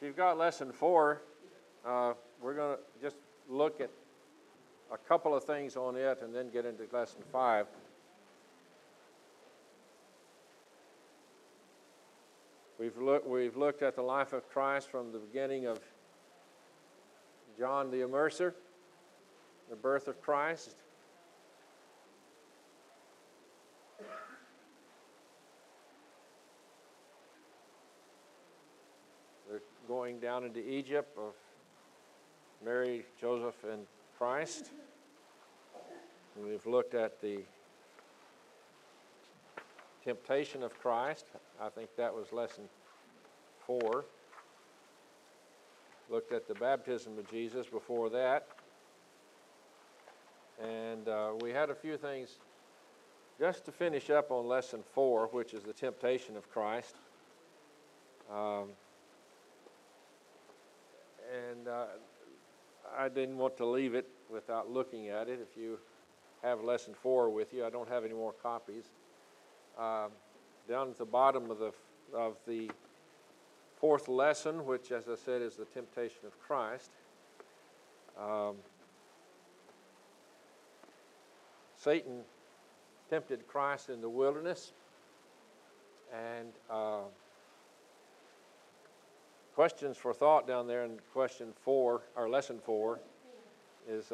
you've got lesson 4, we're going to just look at a couple of things on it and then get into lesson 5. We've looked at the life of Christ from the beginning of John the Immerser, the birth of Christ. They're going down into Egypt of Mary, Joseph, and Christ. And we've looked at the temptation of Christ. I think that was lesson 4. Looked at the baptism of Jesus before that. And we had a few things just to finish up on lesson 4, which is the temptation of Christ. I didn't want to leave it without looking at it. If you have lesson 4 with you, I don't have any more copies. Down at the bottom of the 4th lesson, which, as I said, is the temptation of Christ. Satan tempted Christ in the wilderness, and questions for thought down there in question 4, or lesson 4, is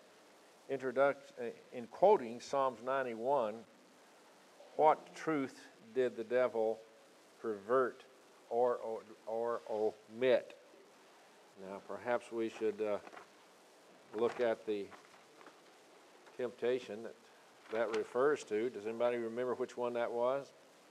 in quoting Psalms 91. What truth did the devil pervert or omit? Now, perhaps we should look at the temptation that refers to. Does anybody remember which one that was?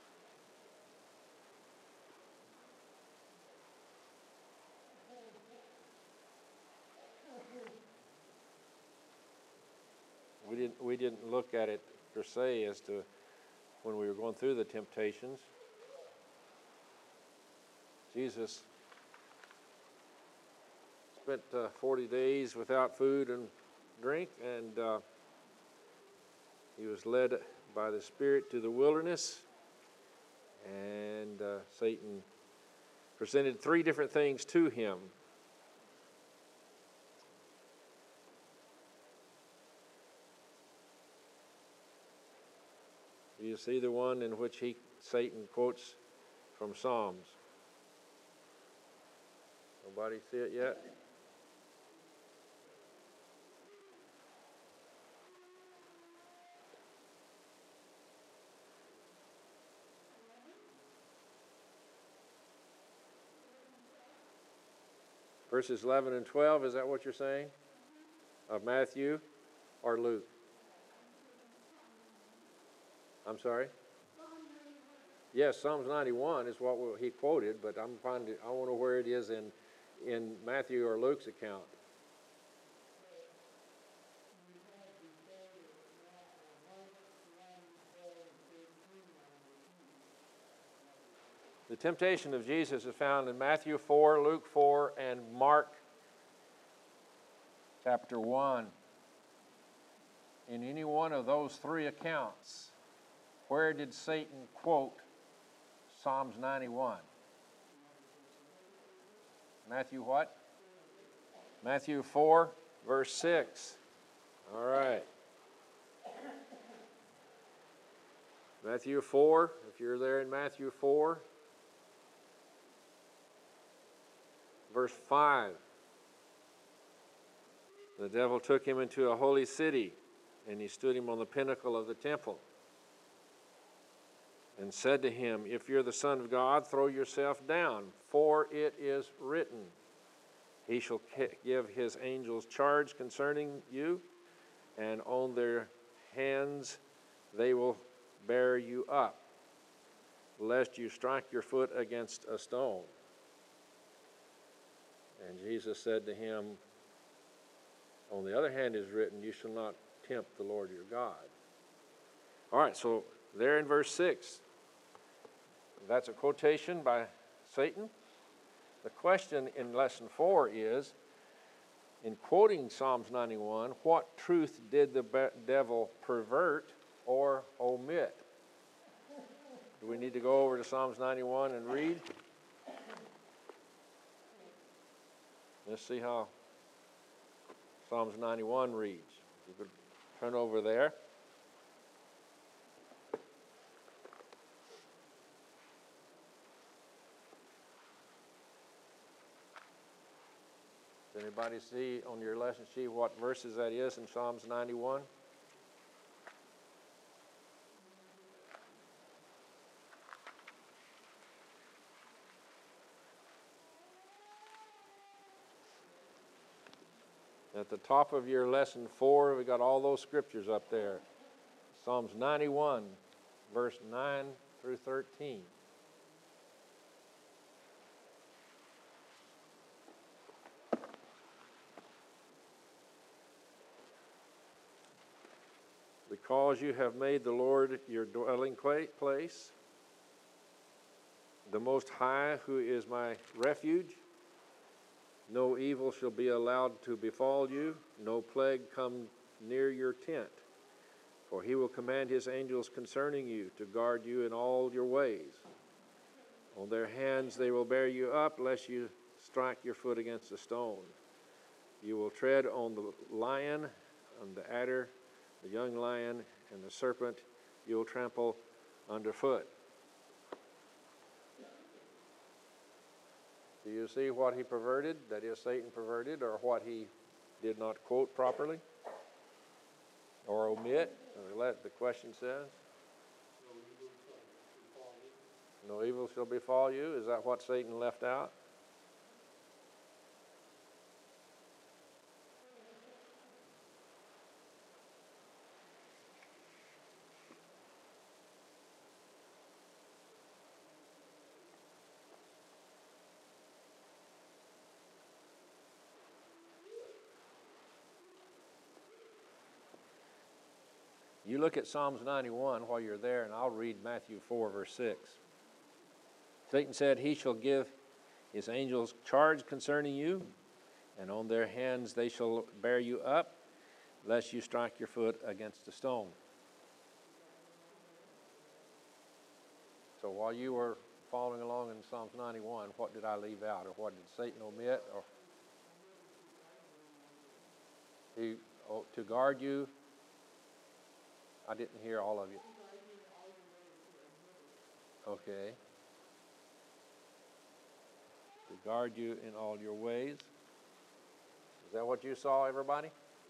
We didn't look at it per se as to when we were going through the temptations. Jesus spent 40 days without food and drink, and he was led by the Spirit to the wilderness, and Satan presented 3 different things to him. Do you see the one in which Satan quotes from Psalms? Nobody see it yet? Verses 11 and 12, is that what you're saying? Of Matthew or Luke? I'm sorry? Yes, Psalms 91 is what he quoted, but I want to know where it is in Matthew or Luke's account. The temptation of Jesus is found in Matthew 4, Luke 4, and Mark chapter 1. In any one of those 3 accounts, where did Satan quote Psalms 91? Matthew what? Matthew 4, verse 6. All right. Matthew 4, if you're there in Matthew 4, verse 5. The devil took him into a holy city, and he stood him on the pinnacle of the temple, and said to him, "If you're the Son of God, throw yourself down, for it is written, He shall give His angels charge concerning you, and on their hands they will bear you up, lest you strike your foot against a stone." And Jesus said to him, "On the other hand is written, you shall not tempt the Lord your God." All right, so there in verse 6, that's a quotation by Satan. The question in lesson 4 is, in quoting Psalms 91, what truth did the devil pervert or omit? Do we need to go over to Psalms 91 and read? Let's see how Psalms 91 reads. You could turn over there. Does anybody see on your lesson sheet what verses that is in Psalms 91? At the top of your lesson 4, we got all those scriptures up there. Psalms 91, verse 9 through 13. Because you have made the Lord your dwelling place, the Most High, who is my refuge, no evil shall be allowed to befall you, no plague come near your tent. For he will command his angels concerning you to guard you in all your ways. On their hands they will bear you up, lest you strike your foot against a stone. You will tread on the lion and the adder, the young lion and the serpent you will trample underfoot. Do you see what he perverted, that is, Satan perverted, or what he did not quote properly or omit? The question says, no evil shall befall you. Is that what Satan left out? You look at Psalms 91 while you're there, and I'll read Matthew 4, verse 6. Satan said, he shall give his angels charge concerning you, and on their hands they shall bear you up, lest you strike your foot against a stone. So while you were following along in Psalms 91, what did I leave out, or what did Satan omit? Or to guard you. I didn't hear all of you. Okay. To guard you in all your ways. Is that what you saw, everybody?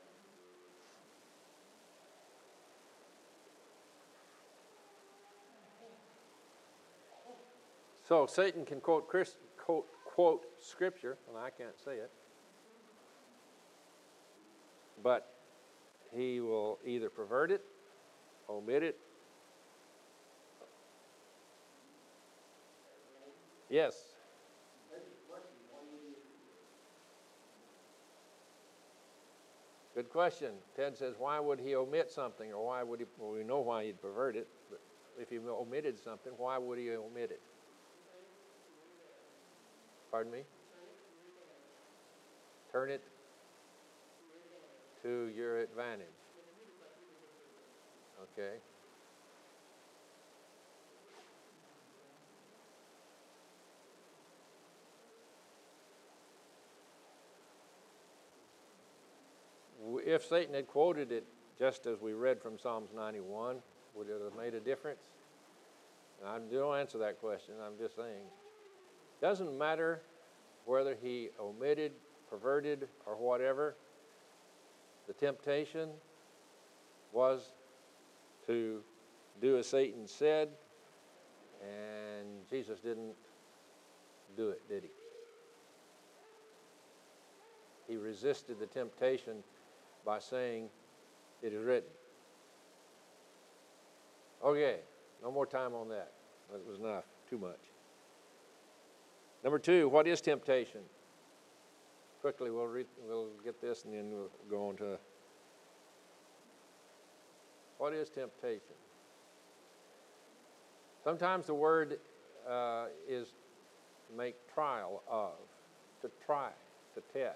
So Satan can quote Scripture, and I can't say it. But he will either pervert it, omit it. Yes. Good question. Ted says, why would he omit something, or why would he? Well, we know why he'd pervert it, but if he omitted something, why would he omit it? Pardon me? Turn it to your advantage. Okay. If Satan had quoted it just as we read from Psalms 91, would it have made a difference? And I don't answer that question. I'm just saying. Doesn't matter whether he omitted, perverted, or whatever. The temptation was to do as Satan said, and Jesus didn't do it, did he? He resisted the temptation by saying, it is written. Okay, no more time on that. That was enough, too much. Number 2, what is temptation? Quickly, we'll get this and then we'll go on to what is temptation? Sometimes the word is to make trial of, to try, to test.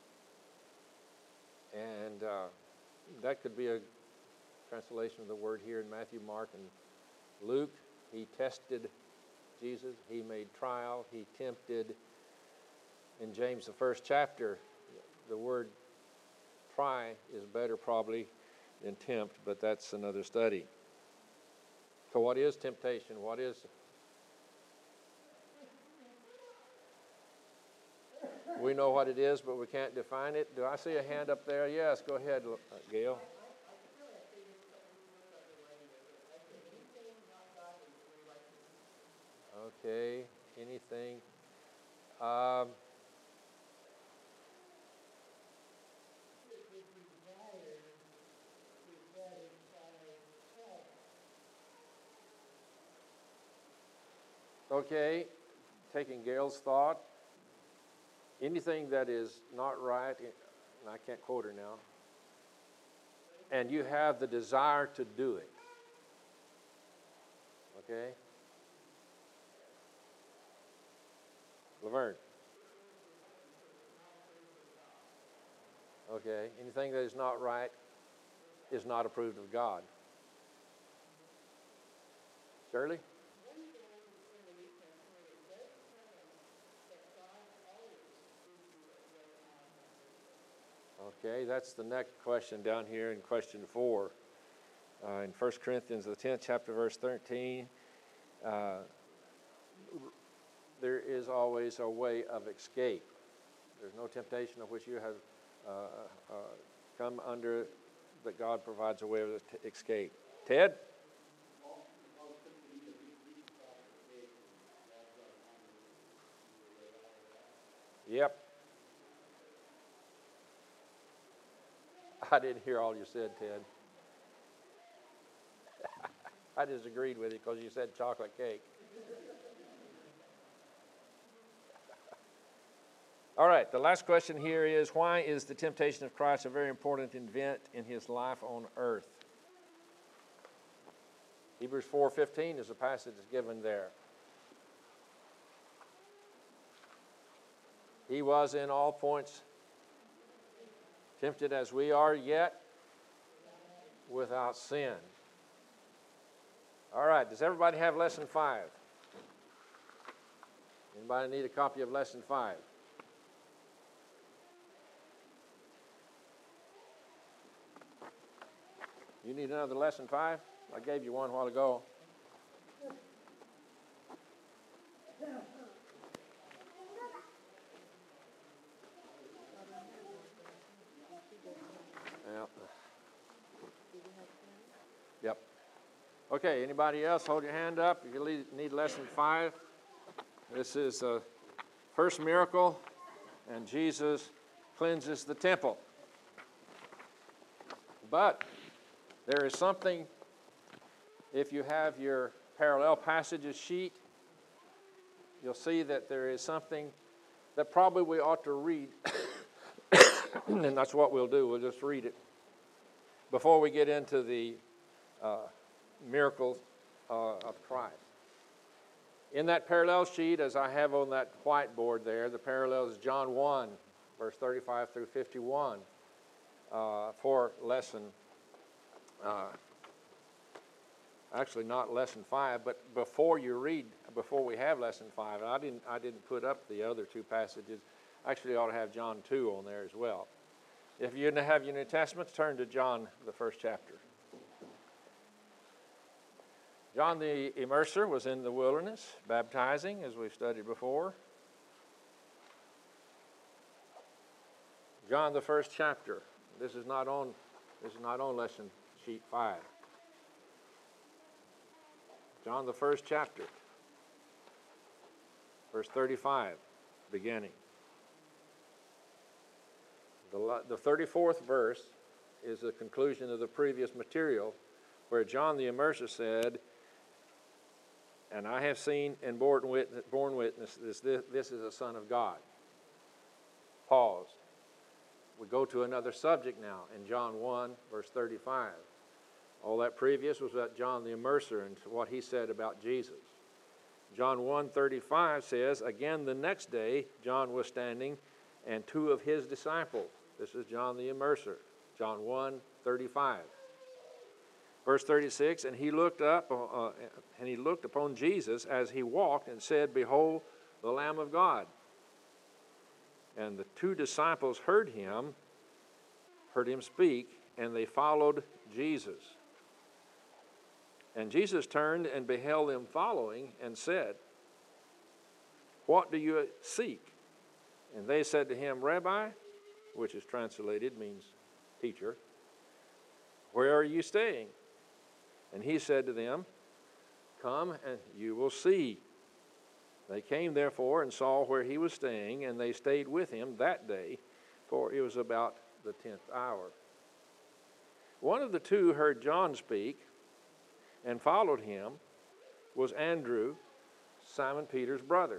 And that could be a translation of the word here in Matthew, Mark, and Luke. He tested Jesus. He made trial. He tempted in James, the first chapter, the word try is better probably than tempt, but that's another study. So what is temptation? What is... We know what it is, but we can't define it. Do I see a hand up there? Yes, go ahead, Gail. Okay, anything. Okay, taking Gail's thought. Anything that is not right, and I can't quote her now, and you have the desire to do it. Okay? Laverne. Okay, anything that is not right is not approved of God. Shirley? Okay, that's the next question down here in question 4. In 1 Corinthians, the 10th chapter, verse 13, there is always a way of escape. There's no temptation of which you have come under, that God provides a way of escape. Ted? Yep. I didn't hear all you said, Ted. I disagreed with you because you said chocolate cake. All right, the last question here is, why is the temptation of Christ a very important event in his life on earth? Hebrews 4:15 is the passage that's given there. He was in all points tempted as we are, yet without sin. All right, does everybody have lesson 5? Anybody need a copy of lesson 5? You need another lesson 5? I gave you one a while ago. Yep. Okay, anybody else? Hold your hand up if you need lesson 5. This is the first miracle, and Jesus cleanses the temple. But there is something, if you have your parallel passages sheet, you'll see that there is something that probably we ought to read, and that's what we'll do. We'll just read it before we get into the miracles of Christ. In that parallel sheet, as I have on that whiteboard there, the parallel is John 1, verse 35 through 51 for lesson, actually not lesson 5, but before we have lesson 5, and I didn't put up the other 2 passages. Actually, I ought to have John 2 on there as well. If you didn't have your New Testaments, turn to John, the 1st chapter. John the Immerser was in the wilderness, baptizing, as we've studied before. John the 1st chapter. This is not on lesson sheet 5. John the 1st chapter, verse 35, beginning. The 34th verse is the conclusion of the previous material, where John the Immerser said, "And I have seen and borne witness this is a Son of God." Pause. We go to another subject now in John 1, verse 35. All that previous was about John the Immerser and what he said about Jesus. John 1:35 says, "Again the next day John was standing, and 2 of his disciples." This is John the Immerser. John 1:35. Verse 36, "And he looked up, and he looked upon Jesus as he walked, and said, Behold, the Lamb of God." And the two disciples heard him speak, and they followed Jesus. And Jesus turned and beheld them following and said, "What do you seek?" And they said to him, "Rabbi," which is translated means teacher, "where are you staying?" And he said to them, "Come and you will see." They came therefore and saw where he was staying, and they stayed with him that day, for it was about the 10th hour. One of the two heard John speak and followed him was Andrew, Simon Peter's brother.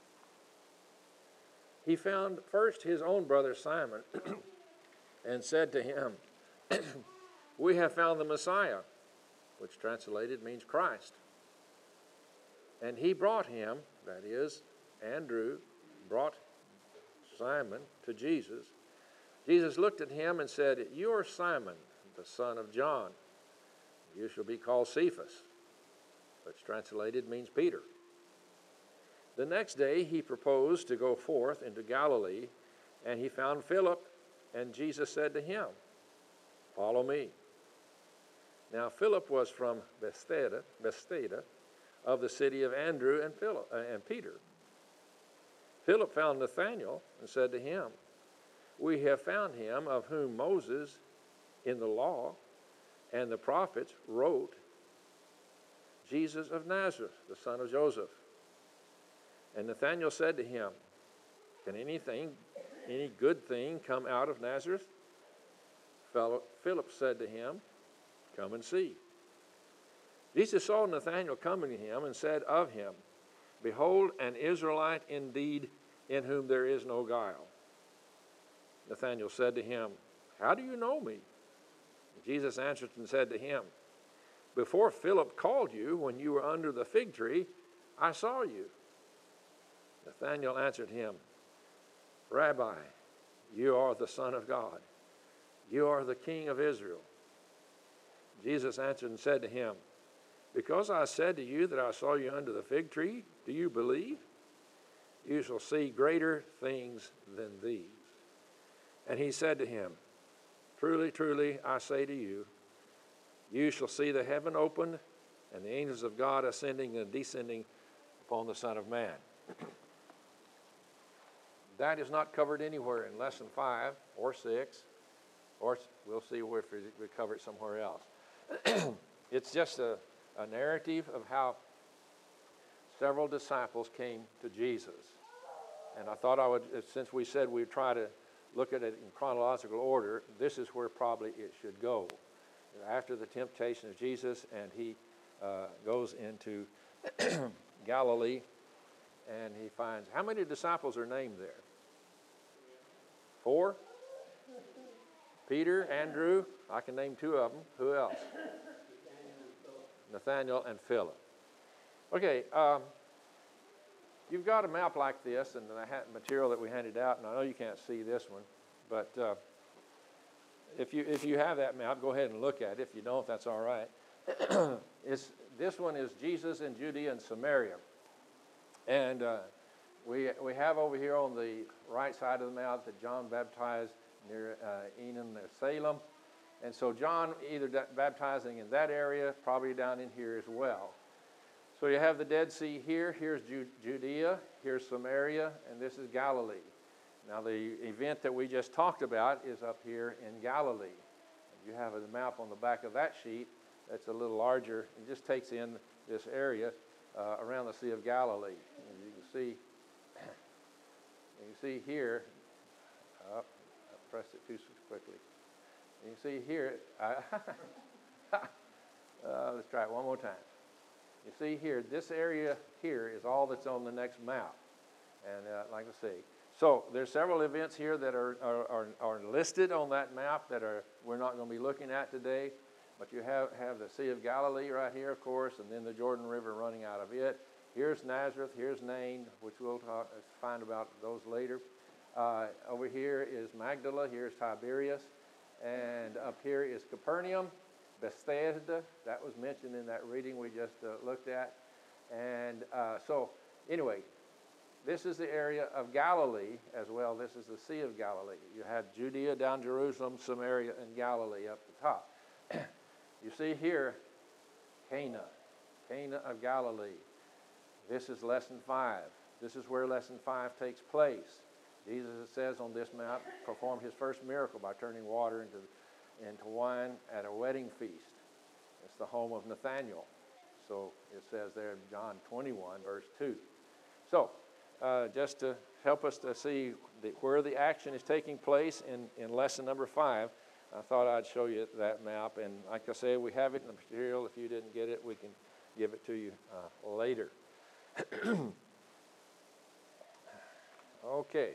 He found first his own brother Simon and said to him, "We have found the Messiah," which translated means Christ. And he brought him, that is, Andrew brought Simon to Jesus. Jesus looked at him and said, "You are Simon, the son of John. You shall be called Cephas," which translated means Peter. The next day he proposed to go forth into Galilee, and he found Philip, and Jesus said to him, "Follow me." Now Philip was from Bethsaida, of the city of Andrew and Peter. Philip found Nathanael and said to him, "We have found him of whom Moses in the law and the prophets wrote, Jesus of Nazareth, the son of Joseph." And Nathanael said to him, "Can any good thing come out of Nazareth?" Philip said to him, "Come and see." Jesus saw Nathanael coming to him and said of him, "Behold, an Israelite indeed, in whom there is no guile." Nathanael said to him, "How do you know me?" Jesus answered and said to him, "Before Philip called you, when you were under the fig tree, I saw you." Nathanael answered him, "Rabbi, you are the Son of God. You are the King of Israel." Jesus answered and said to him, "Because I said to you that I saw you under the fig tree, do you believe? You shall see greater things than these." And he said to him, "Truly, truly, I say to you, you shall see the heaven opened and the angels of God ascending and descending upon the Son of Man." That is not covered anywhere in Lesson 5 or 6, or we'll see if we cover it somewhere else. It's just a narrative of how several disciples came to Jesus. And I thought I would, since we said we'd try to look at it in chronological order, this is where probably it should go. After the temptation of Jesus, and he goes into Galilee, and he finds, how many disciples are named there? 4? Peter, Andrew, I can name 2 of them. Who else? Nathanael and Philip. Okay, you've got a map like this, and the material that we handed out, and I know you can't see this one, but if you have that map, go ahead and look at it. If you don't, that's all right. This one is Jesus in Judea and Samaria. And we have over here on the right side of the map that John baptized near Enon or Salem. And so John either baptizing in that area, probably down in here as well. So you have the Dead Sea here. Here's Judea. Here's Samaria. And this is Galilee. Now the event that we just talked about is up here in Galilee. You have a map on the back of that sheet that's a little larger. It just takes in this area around the Sea of Galilee. And you can see here, I pressed it too quickly. You can see here, let's try it one more time. You see here, this area here is all that's on the next map. And like I say, so there's several events here that are listed on that map that we're not going to be looking at today. But you have the Sea of Galilee right here, of course, and then the Jordan River running out of it. Here's Nazareth, here's Nain, which we'll find about those later. Over here is Magdala, here's Tiberias, and up here is Capernaum, Bethsaida, that was mentioned in that reading we just looked at. And so, anyway, this is the area of Galilee as well. This is the Sea of Galilee. You had Judea down Jerusalem, Samaria, and Galilee up the top. You see here, Cana of Galilee. This is lesson 5. This is where lesson 5 takes place. Jesus, it says on this map, performed his first miracle by turning water into wine at a wedding feast. It's the home of Nathanael. So it says there in John 21, verse 2. So just to help us to see where the action is taking place in lesson number 5, I thought I'd show you that map. And like I say, we have it in the material. If you didn't get it, we can give it to you later. Okay.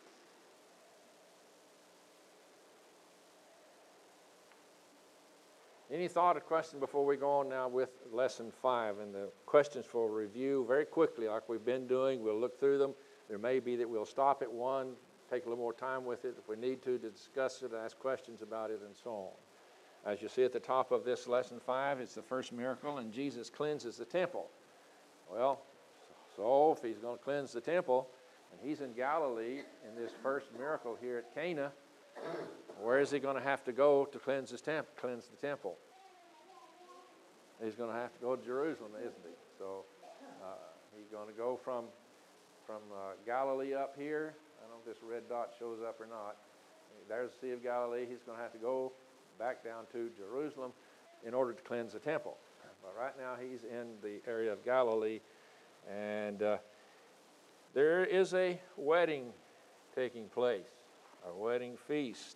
Any thought or question before we go on now with lesson 5 and the questions for review very quickly like we've been doing. We'll look through them. There may be that we'll stop at one, take a little more time with it if we need to discuss it, ask questions about it, and so on. As you see at the top of this lesson 5, it's the first miracle, and Jesus cleanses the temple. Well, so if he's going to cleanse the temple, and he's in Galilee in this first miracle here at Cana, where is he going to have to go to cleanse the temple? He's going to have to go to Jerusalem, isn't he? So he's going to go from Galilee up here. I don't know if this red dot shows up or not. There's the Sea of Galilee. He's going to have to go back down to Jerusalem in order to cleanse the temple. But right now he's in the area of Galilee, and there is a wedding taking place, a wedding feast.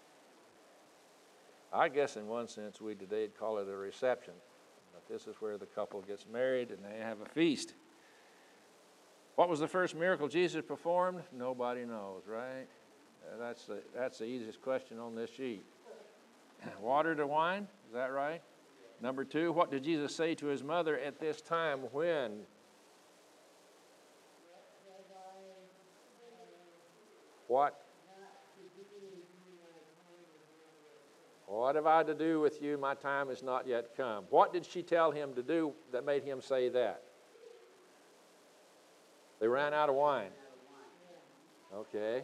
I guess in one sense we today call it a reception, but this is where the couple gets married and they have a feast. What was the first miracle Jesus performed? Nobody knows, right? That's the easiest question on this sheet. Water to wine, is that right? Number 2, what did Jesus say to his mother at this time when? What? What have I to do with you? My time has not yet come. What did she tell him to do that made him say that? They ran out of wine. Okay.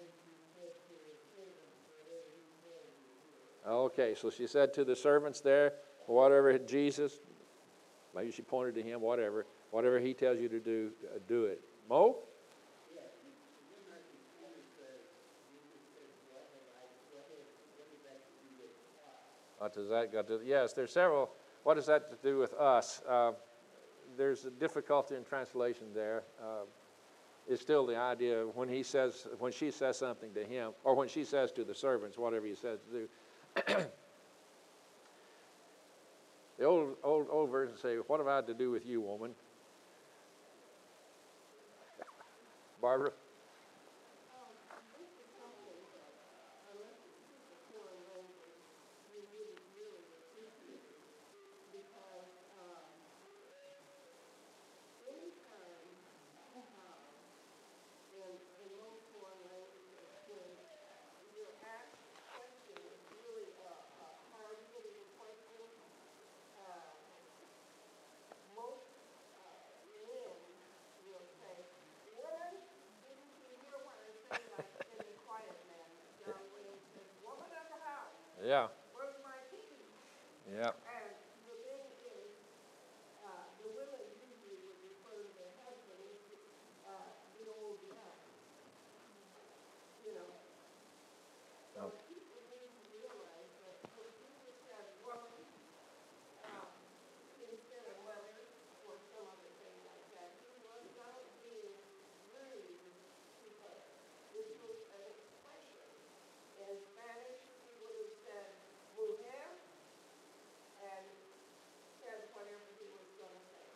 Okay, so she said to the servants there, whatever Jesus, maybe she pointed to him, whatever he tells you to do, do it. Mo? What does that got to? Yes, there's several. What does that to do with us? There's a difficulty in translation there. It's still the idea when she says something to him, or when she says to the servants, whatever he says to do. The old version say, "What have I to do with you, woman?" Barbara. Yeah. Where's my key? Yeah. And the thing is, the women usually would refer to their husband as the old guy. You know. So people need to realize that when Jesus said woman, instead of mother or some other thing like that, he was not being rude to her. This was an expression. In Spanish, he would have said mujer and said whatever he was going to say.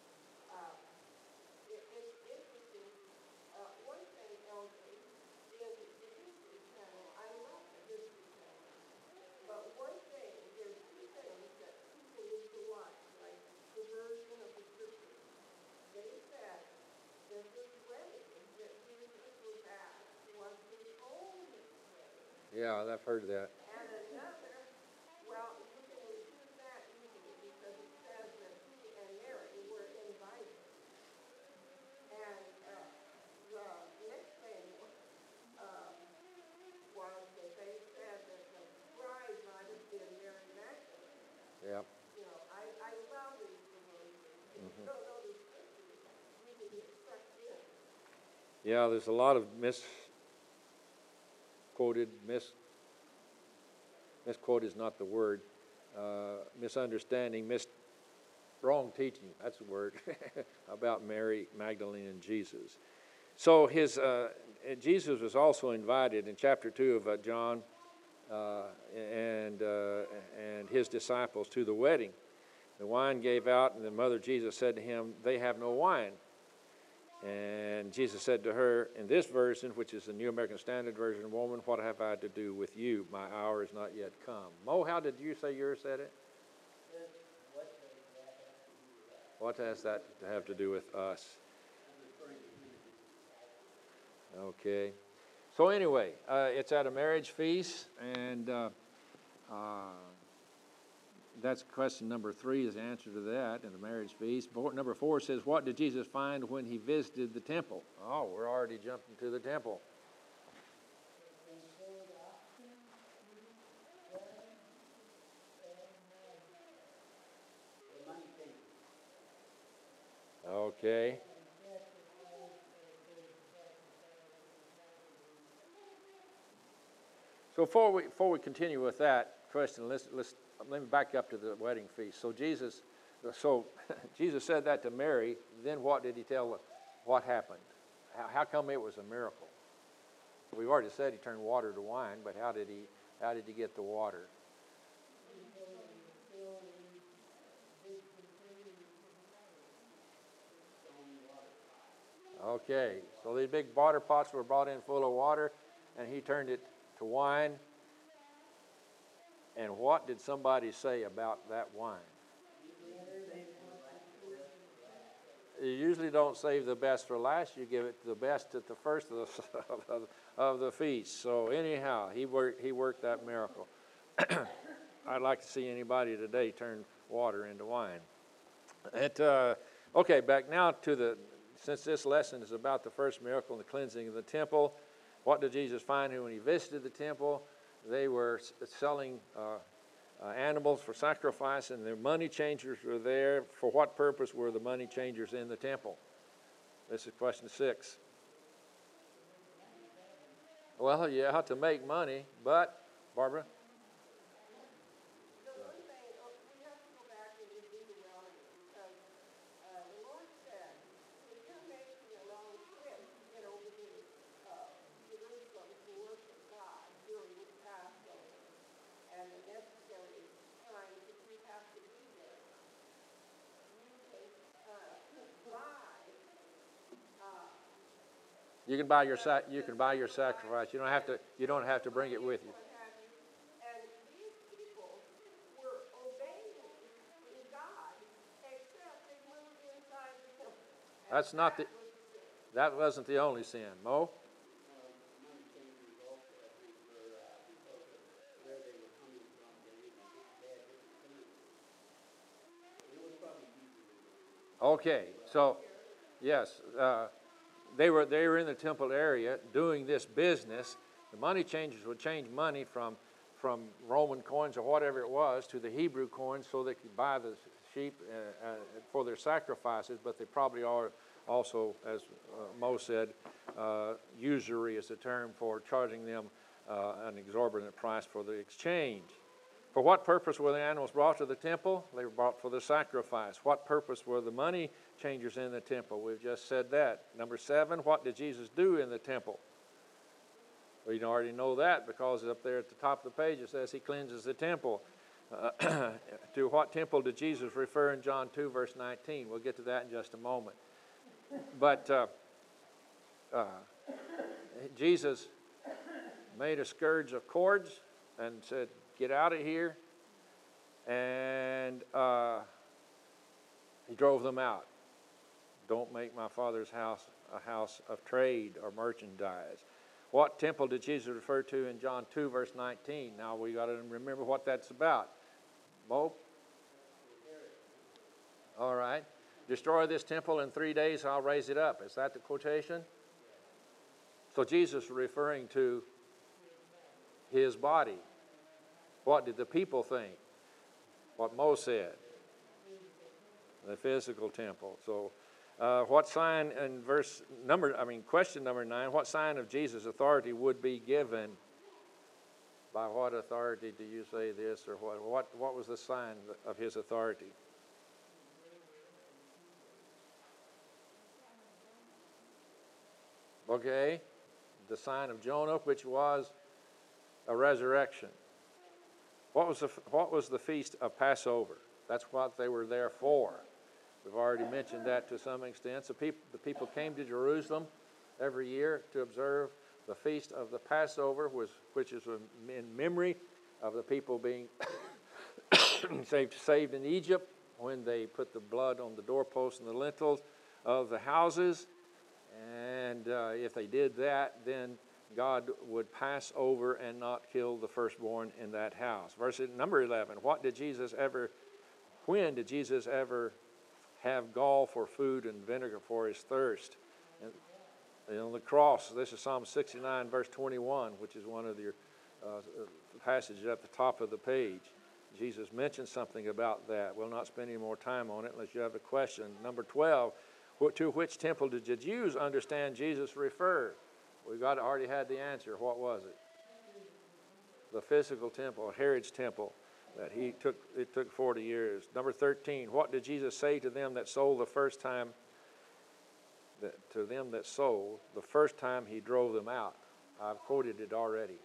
It's interesting. One thing, Elder, in the History Channel, I love the History Channel. But one thing, there's 2 things that people need to watch, like the version of the scriptures. They said that this wedding that Jesus was at was his own wedding. Yeah, I've heard that. And another, well, you can refute that easily because it says that he and Mary were invited. And Yep. You know, I love these verses. If you don't know the scriptures, we can get sucked in. Yeah, there's a lot of misquoted is not the word, misunderstanding, wrong teaching, that's the word, about Mary Magdalene and Jesus. So Jesus was also invited in chapter 2 of John and his disciples to the wedding. The wine gave out, and the mother of Jesus said to him, "They have no wine." And Jesus said to her, in this version, which is the New American Standard Version, "Woman, what have I to do with you? My hour is not yet come." Mo, how did you say yours said it? What has that to have to do with us? Okay. So anyway, it's at a marriage feast, and that's question number 3 is the answer to that in the marriage feast. Number 4 says, what did Jesus find when he visited the temple? Oh, we're already jumping to the temple. Okay. So before we continue with that question, let me back up to the wedding feast. So Jesus said that to Mary. Then what did he tell her? What happened? How come it was a miracle? We've already said he turned water to wine, but how did he get the water? Okay, so these big water pots were brought in full of water, and he turned it to wine. And what did somebody say about that wine? You usually don't save the best for last. You give it the best at the first of the feast. So anyhow, he worked that miracle. I'd like to see anybody today turn water into wine. Okay, back now to since this lesson is about the first miracle, the cleansing of the temple. What did Jesus find when he visited the temple? They were selling animals for sacrifice, and the money changers were there. For what purpose were the money changers in the temple? This is question 6. Well, yeah, to make money, but, Barbara? The one thing, we have to go back and read Deuteronomy, because the Lord said, if you're making a long trip to get over to Jerusalem to worship God during the Passover and the necessary time that you have to be there, You can buy your sacrifice. You don't have to bring it with you. and these people were obeying God, except they moved inside the temple. That wasn't the only sin. Mo? Okay, so yes, they were in the temple area doing this business. The money changers would change money from Roman coins or whatever it was to the Hebrew coins so they could buy the sheep for their sacrifices, but they probably are also, as Mo said, usury is the term for charging them an exorbitant price for the exchange. For what purpose were the animals brought to the temple? They were brought for the sacrifice. What purpose were the money changers in the temple? We've just said that. Number 7, what did Jesus do in the temple? We already know that because up there at the top of the page it says he cleanses the temple. To what temple did Jesus refer in John 2, verse 19? We'll get to that in just a moment. But Jesus made a scourge of cords and said, "Get out of here," and he drove them out. Don't make my Father's house a house of trade or merchandise. What temple did Jesus refer to in John 2, verse 19? Now we got to remember what that's about. Bo? All right. Destroy this temple in 3 days, I'll raise it up. Is that the quotation? So Jesus is referring to his body. What did the people think? What Mo said. The physical temple. So, what sign in question number 9, what sign of Jesus' authority would be given? By what authority do you say this, or what was the sign of his authority? Okay, the sign of Jonah, which was a resurrection. What was the feast of Passover? That's what they were there for. We've already mentioned that to some extent. So the people came to Jerusalem every year to observe the feast of the Passover, which is in memory of the people being saved in Egypt when they put the blood on the doorposts and the lintels of the houses. And if they did that, then God would pass over and not kill the firstborn in that house. Verse number 11, when did Jesus ever have gall for food and vinegar for his thirst? And on the cross, this is Psalm 69, verse 21, which is one of your passages at the top of the page. Jesus mentioned something about that. We'll not spend any more time on it unless you have a question. Number 12, to which temple did the Jews understand Jesus referred? We've already had the answer. What was it? The physical temple, Herod's temple, that it took 40 years. Number 13, what did Jesus say to them that sold the first time? To them that sold, the first time he drove them out. I've quoted it already.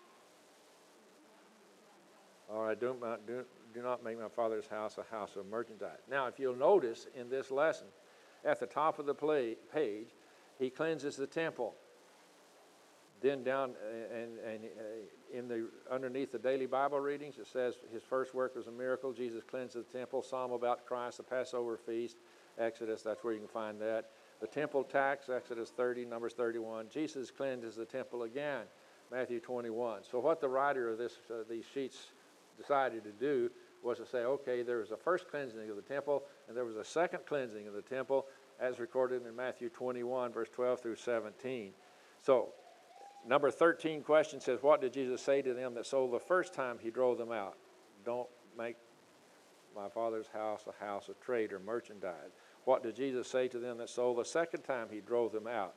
All right, do not make my Father's house a house of merchandise. Now, if you'll notice in this lesson, at the top of the page, he cleanses the temple. Then down underneath the daily Bible readings, it says his first work was a miracle. Jesus cleansed the temple. Psalm about Christ, the Passover feast, Exodus. That's where you can find that. The temple tax, Exodus 30, Numbers 31. Jesus cleanses the temple again, Matthew 21. So what the writer of these sheets decided to do was to say, okay, there was a first cleansing of the temple, and there was a second cleansing of the temple, as recorded in Matthew 21, verse 12 through 17. So, number 13 question says, what did Jesus say to them that sold the first time he drove them out? Don't make my Father's house a house of trade or merchandise. What did Jesus say to them that sold the second time he drove them out?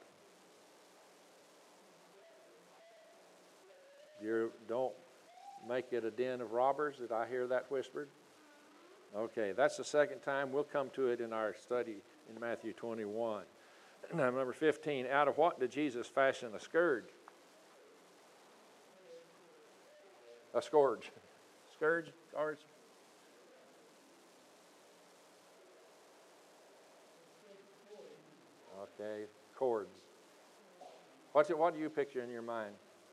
Don't make it a den of robbers. Did I hear that whispered? Okay, that's the second time. We'll come to it in our study in Matthew 21. Now, number 15, out of what did Jesus fashion a scourge? A scourge. Scourge? Scourge? Okay, cords. What do you picture in your mind?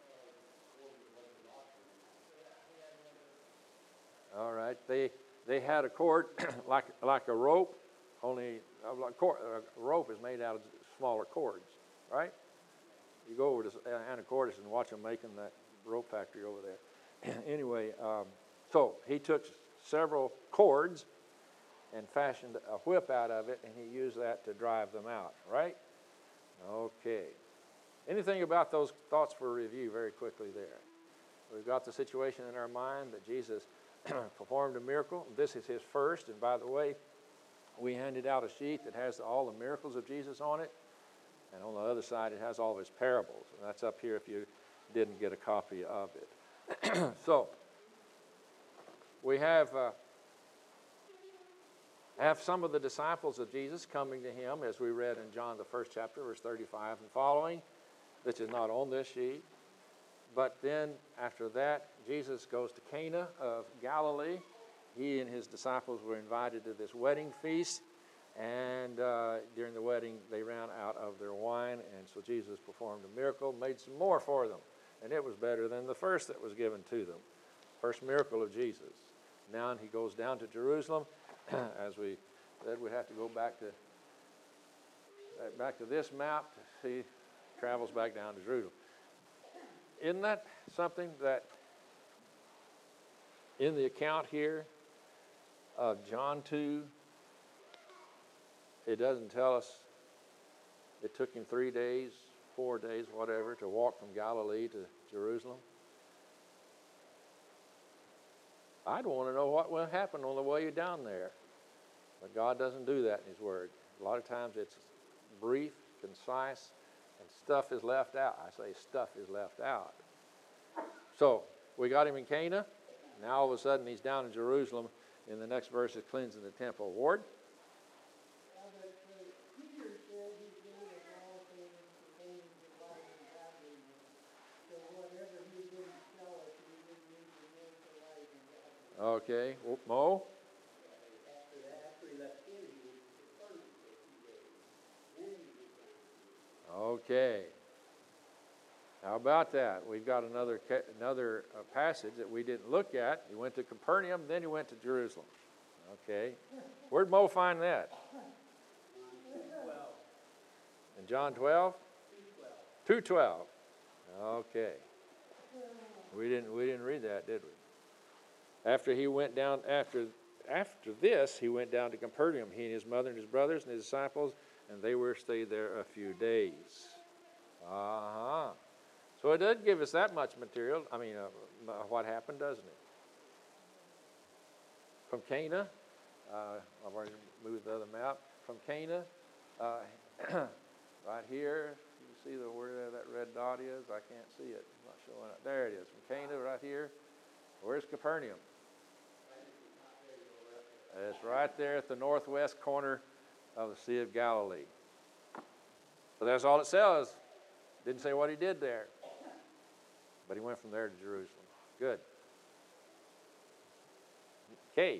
All right, they had a cord like a rope, only a rope is made out of smaller cords, right? You go over to Anacortes and watch them making that rope factory over there. Anyway, so he took several cords and fashioned a whip out of it, and he used that to drive them out, right? Okay. Anything about those thoughts for review very quickly there? We've got the situation in our mind that Jesus performed a miracle. This is his first, and by the way, we handed out a sheet that has all the miracles of Jesus on it, and on the other side it has all of his parables, and that's up here if you didn't get a copy of it. So, we have some of the disciples of Jesus coming to him, as we read in John the first chapter, verse 35 and following, which is not on this sheet. But then after that, Jesus goes to Cana of Galilee. He and his disciples were invited to this wedding feast, and during the wedding they ran out of their wine, and so Jesus performed a miracle, made some more for them, and it was better than the first that was given to them. First miracle of Jesus. Now he goes down to Jerusalem. As we said, we have to go back to this map to see, travels back down to Jerusalem. Isn't that something that in the account here of John 2, it doesn't tell us it took him 3 days, 4 days, whatever, to walk from Galilee to Jerusalem? I'd want to know what will happen on the way down there. But God doesn't do that in His Word. A lot of times it's brief, concise, and stuff is left out. I say stuff is left out. So, we got him in Cana. Now all of a sudden he's down in Jerusalem. In the next verse is cleansing the temple. Ward? Peter said he gave of all things pertaining to life and godliness. So whatever he didn't sell us, he didn't use to make for life and godliness. Okay. Mo? After he left Canaan, he was the first that he gave. Then he began. Okay. How about that? We've got another passage that we didn't look at. He went to Capernaum, then he went to Jerusalem. Okay. Where'd Mo find that? In John 12? 2:12. Okay. We didn't read that, did we? After he went down, after this, he went down to Capernaum, he and his mother and his brothers and his disciples, and they were stayed there a few days. Uh-huh. So it doesn't give us that much material. I mean, what happened, doesn't it? From Cana, I've already moved the other map. From Cana, right here, you see where that red dot is? I can't see it. It's not showing up. There it is. From Cana, right here. Where's Capernaum? It's right there at the northwest corner of the Sea of Galilee. But that's all it says. Didn't say what he did there. But he went from there to Jerusalem. Good. Okay.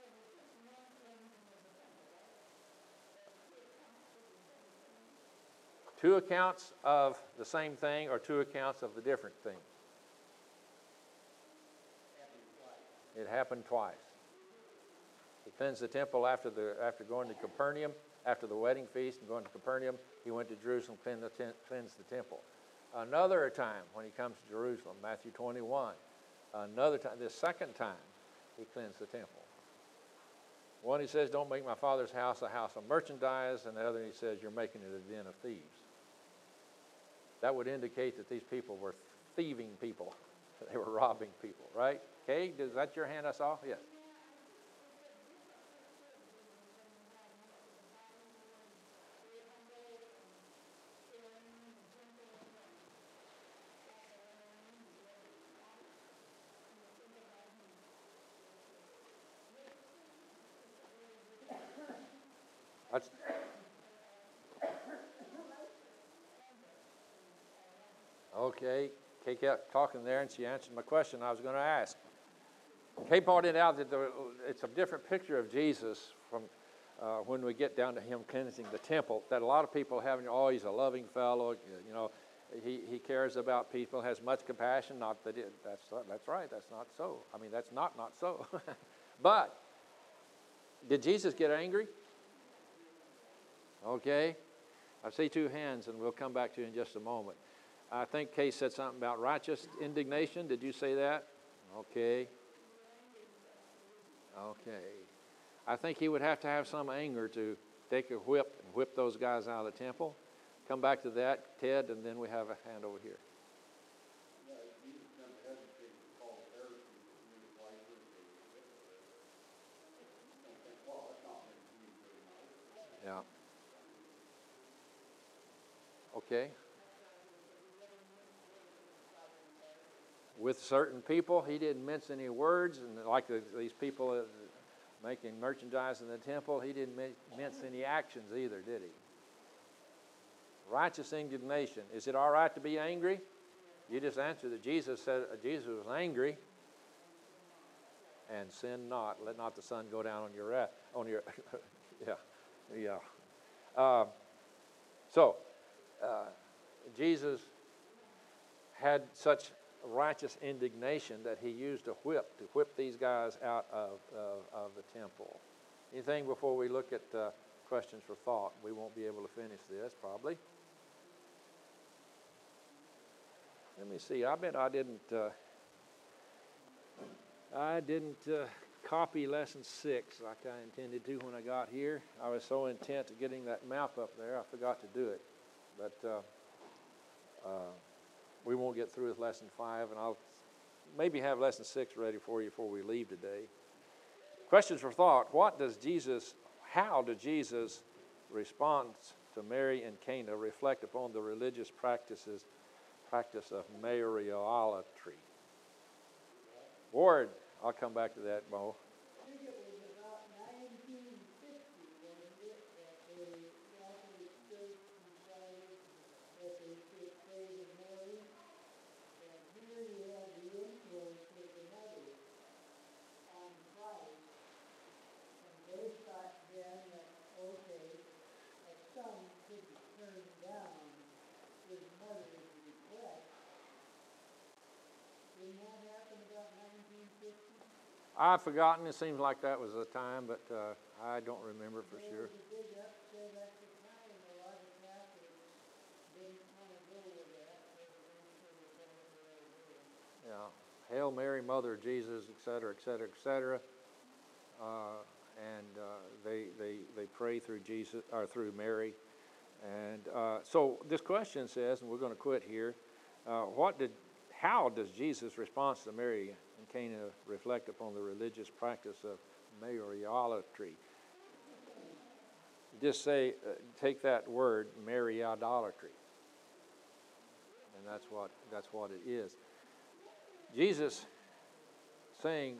Two accounts of the same thing or two accounts of the different thing? It happened twice. He cleansed the temple after going to Capernaum, after the wedding feast and going to Capernaum. He went to Jerusalem, cleansed the temple. Another time when he comes to Jerusalem, Matthew 21. Another time, the second time, he cleansed the temple. One, he says, don't make my Father's house a house of merchandise, and the other, he says, you're making it a den of thieves. That would indicate that these people were thieving people. They were robbing people, right? Kay, is that your hand I saw? Yes. That's, okay, Kay kept talking there, and she answered my question I was going to ask. Kay pointed out that it's a different picture of Jesus from when we get down to him cleansing the temple, that a lot of people have, oh, he's a loving fellow, you know, he cares about people, has much compassion. Not that that's right, that's not so. I mean, that's not so. But did Jesus get angry? Okay. I see two hands, and we'll come back to you in just a moment. I think Kay said something about righteous indignation. Did you say that? Okay. Okay. I think he would have to have some anger to take a whip and whip those guys out of the temple. Come back to that, Ted, and then we have a hand over here. Yeah. Okay. With certain people, he didn't mince any words, and like these people making merchandise in the temple, he didn't mince any actions either, did he? Righteous indignation. Is it all right to be angry? You just answered that Jesus said Jesus was angry, and sin not. Let not the sun go down on your wrath. On your, yeah. Jesus had such righteous indignation that he used a whip to whip these guys out of the temple. Anything before we look at questions for thought? We won't be able to finish this probably. Let me see. I bet I didn't copy lesson 6 like I intended to when I got here. I was so intent on getting that map up there, I forgot to do it. But we won't get through with lesson 5, and I'll maybe have lesson 6 ready for you before we leave today. Questions for thought. How did Jesus' response to Mary and Cana reflect upon the religious practice of Mariolatry? Ward, I'll come back to that, Mo. I think it was about 1950, wasn't it, that the Catholic Church decided that they should pray to Mary. And here you have the influence of the mother on Christ. And they thought then that, okay, a son could turn down his mother's request. Didn't that happen about 1950? I've forgotten. It seems like that was the time, but I don't remember for There sure. was a big upset at the time. A lot of Catholics didn't want to go with that. They weren't sure what that was the right way. Yeah. Hail Mary, Mother of Jesus, et cetera, et cetera, et cetera. And they pray through Jesus or through Mary. And so this question says, and we're going to quit here. How does Jesus' response to Mary and Cana reflect upon the religious practice of Mariolatry? Just say, take that word, Mariolatry, and that's what it is. Jesus saying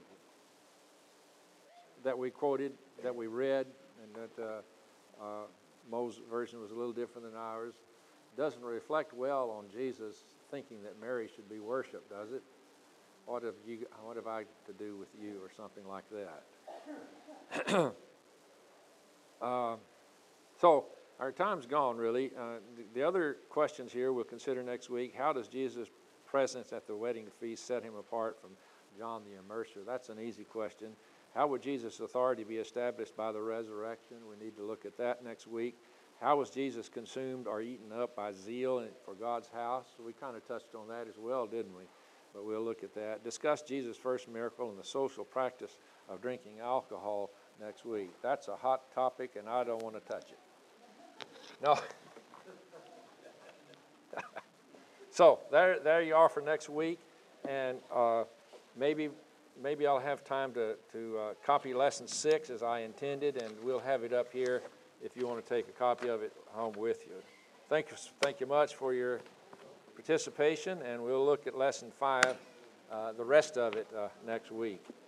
that we quoted, that we read, and that Moses' version was a little different than ours, doesn't reflect well on Jesus thinking that Mary should be worshipped, does it? What have I to do with you, or something like that? So our time's gone, really. The other questions here we'll consider next week. How does Jesus' presence at the wedding feast set him apart from John the Immerser? That's an easy question. How would Jesus' authority be established by the resurrection? We need to look at that next week. How was Jesus consumed or eaten up by zeal for God's house? We kind of touched on that as well, didn't we? But we'll look at that. Discuss Jesus' first miracle and the social practice of drinking alcohol next week. That's a hot topic, and I don't want to touch it. No. So there you are for next week, and maybe I'll have time to copy lesson 6 as I intended, and we'll have it up here if you want to take a copy of it home with you. Thank you much for your participation, and we'll look at lesson 5, the rest of it next week.